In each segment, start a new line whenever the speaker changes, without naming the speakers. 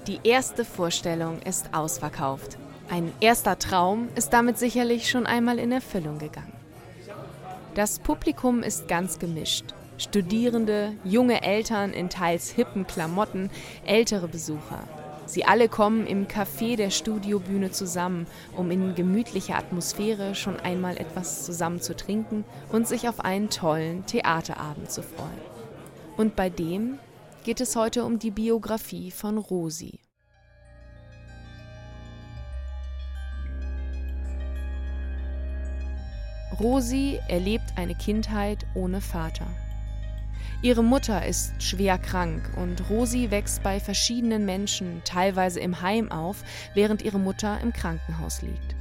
Die erste Vorstellung ist ausverkauft. Ein erster Traum ist damit sicherlich schon einmal in Erfüllung gegangen. Das Publikum ist ganz gemischt. Studierende, junge Eltern in teils hippen Klamotten, ältere Besucher. Sie alle kommen im Café der Studiobühne zusammen, um in gemütlicher Atmosphäre schon einmal etwas zusammen zu trinken und sich auf einen tollen Theaterabend zu freuen. Und bei dem geht es heute um die Biografie von Rosi. Rosi erlebt eine Kindheit ohne Vater. Ihre Mutter ist schwer krank und Rosi wächst bei verschiedenen Menschen, teilweise im Heim auf, während ihre Mutter im Krankenhaus liegt.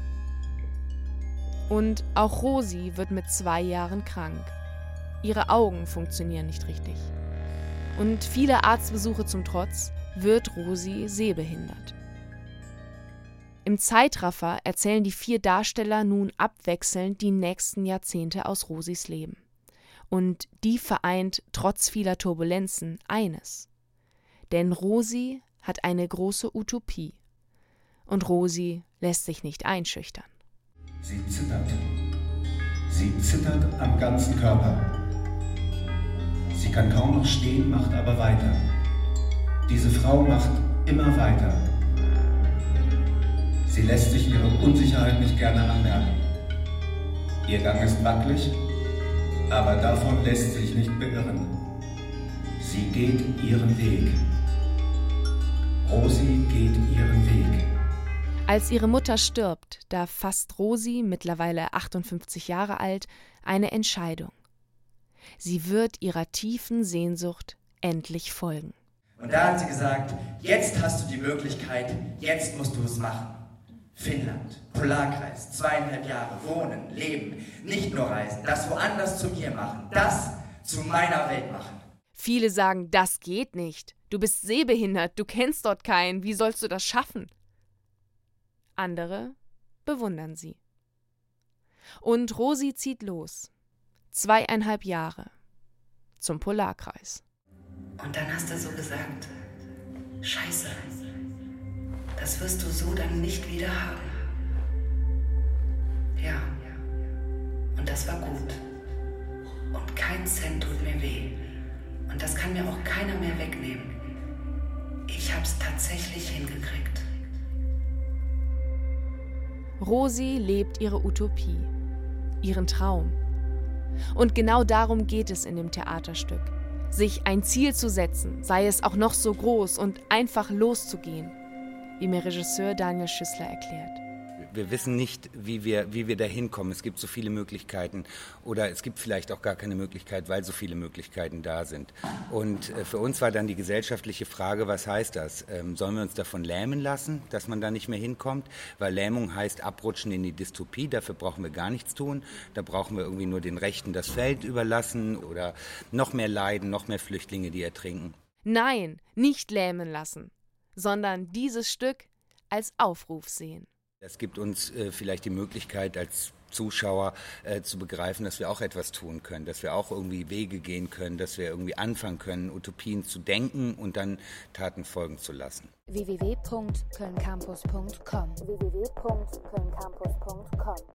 Und auch Rosi wird mit 2 Jahren krank. Ihre Augen funktionieren nicht richtig. Und viele Arztbesuche zum Trotz wird Rosi sehbehindert. Im Zeitraffer erzählen die 4 Darsteller nun abwechselnd die nächsten Jahrzehnte aus Rosis Leben. Und die vereint trotz vieler Turbulenzen eines. Denn Rosi hat eine große Utopie. Und Rosi lässt sich nicht einschüchtern.
Sie zittert. Sie zittert am ganzen Körper. Sie kann kaum noch stehen, macht aber weiter. Diese Frau macht immer weiter. Sie lässt sich ihre Unsicherheit nicht gerne anmerken. Ihr Gang ist wackelig, aber davon lässt sich nicht beirren. Sie geht ihren Weg. Rosi geht ihren Weg.
Als ihre Mutter stirbt, da fasst Rosi, mittlerweile 58 Jahre alt, eine Entscheidung. Sie wird ihrer tiefen Sehnsucht endlich folgen.
Und da hat sie gesagt, jetzt hast du die Möglichkeit, jetzt musst du es machen. Finnland, Polarkreis, 2,5 Jahre, wohnen, leben, nicht nur reisen, das woanders zu mir machen, das zu meiner Welt machen.
Viele sagen, das geht nicht. Du bist sehbehindert, du kennst dort keinen, wie sollst du das schaffen? Andere bewundern sie. Und Rosi zieht los. 2,5 Jahre. Zum Polarkreis.
Und dann hast du so gesagt, Scheiße, das wirst du so dann nicht wieder haben. Ja, und das war gut. Und kein Cent tut mir weh. Und das kann mir auch keiner mehr wegnehmen. Ich hab's tatsächlich hingekriegt.
Rosi lebt ihre Utopie, ihren Traum. Und genau darum geht es in dem Theaterstück. Sich ein Ziel zu setzen, sei es auch noch so groß, und einfach loszugehen, wie mir Regisseur Daniel Schüssler erklärt.
Wir wissen nicht, wie wir da hinkommen. Es gibt so viele Möglichkeiten oder es gibt vielleicht auch gar keine Möglichkeit, weil so viele Möglichkeiten da sind. Und für uns war dann die gesellschaftliche Frage, was heißt das? Sollen wir uns davon lähmen lassen, dass man da nicht mehr hinkommt? Weil Lähmung heißt abrutschen in die Dystopie, dafür brauchen wir gar nichts tun. Da brauchen wir irgendwie nur den Rechten das Feld überlassen oder noch mehr Leiden, noch mehr Flüchtlinge, die ertrinken.
Nein, nicht lähmen lassen, sondern dieses Stück als Aufruf sehen.
Das gibt uns vielleicht die Möglichkeit als Zuschauer zu begreifen, dass wir auch etwas tun können, dass wir auch irgendwie Wege gehen können, dass wir irgendwie anfangen können, Utopien zu denken und dann Taten folgen zu lassen.
www.kölncampus.com